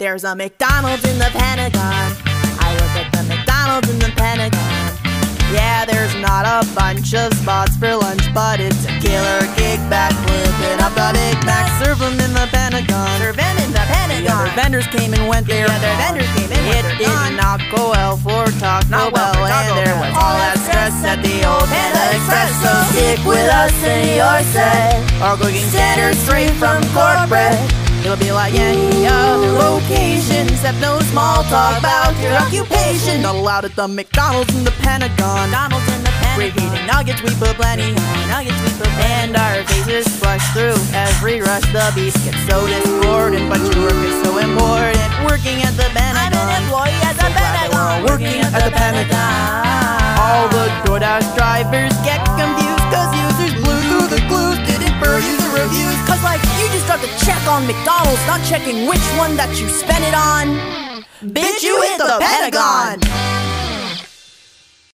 There's a McDonald's in the Pentagon. I look at the McDonald's in the Pentagon. Yeah, there's not a bunch of spots for lunch, but it's a killer kickback, flipping up the Big Mac. Serve them in the Pentagon. Serve them in the Pentagon. The other vendors came and went there. It did not go well for Taco Bell, and there was all that stress at the old Panda Express. So stick with us in your set. Our cooking standards straight from corporate. It'll be like any other location, except no small talk about your occupation. Not allowed at the McDonald's in the Pentagon. Great eating nuggets, we put plenty. And our faces flush through every rush. The beef gets so discordant, but your work is so important. Working at the Pentagon. I'm an employee at the Pentagon. Working at the Pentagon. All the DoorDash drivers get confused, cause users blew through the clues, didn't per user reviews. Cause like, you just got to check on McDonald's, not checking which one that you spent it on. Bitch, you hit the Pentagon!